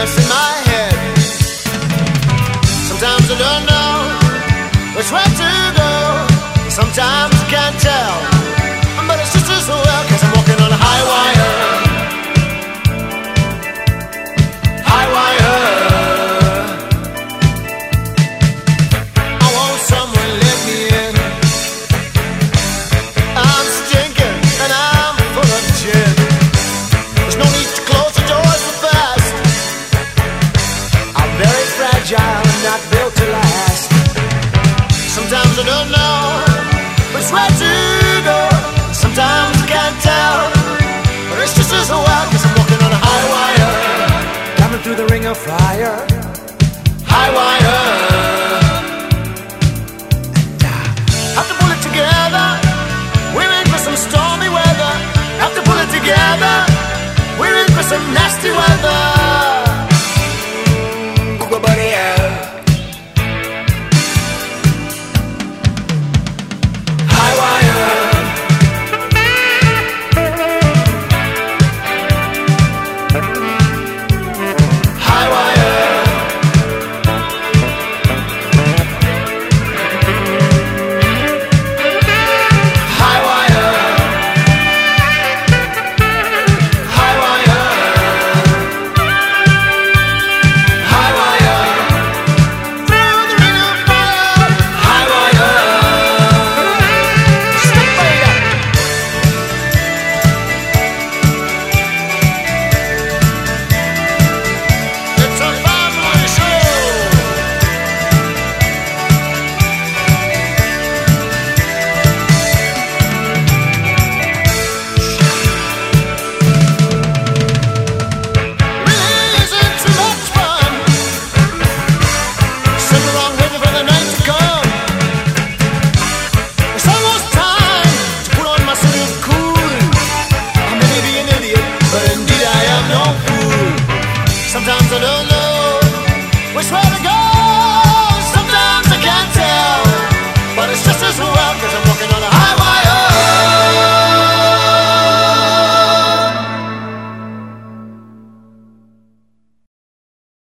mess in my head. Sometimes I don't know which way to go. Sometimes I can't tell, but it's just as well, 'cause I'm walking on a high wire. High wire. I want someone let me in. I'm stinking and I'm full of gin. There's no need to close the doors so fast. I'm very fragile and not built to last. Sometimes I don't know which way to go. Sometimes I can't tell, but it's just as well, 'cause I'm walking on a high wire. Coming through the ring of fire. High wire. Have to pull it together. We're in for some stormy weather. Have to pull it together. We're in for some nasty weather. Google buddy, yeah. High wire. High wire. High wire. High wire. High wire. Through the ring of fire. High wire. Stick by it. It's a family show. Really isn't too much fun. Sitting around waiting for the night to come. It's almost time to put on my suit of cool. I may be an idiot, but indeed I am no fool. Sometimes I don't know which way to go.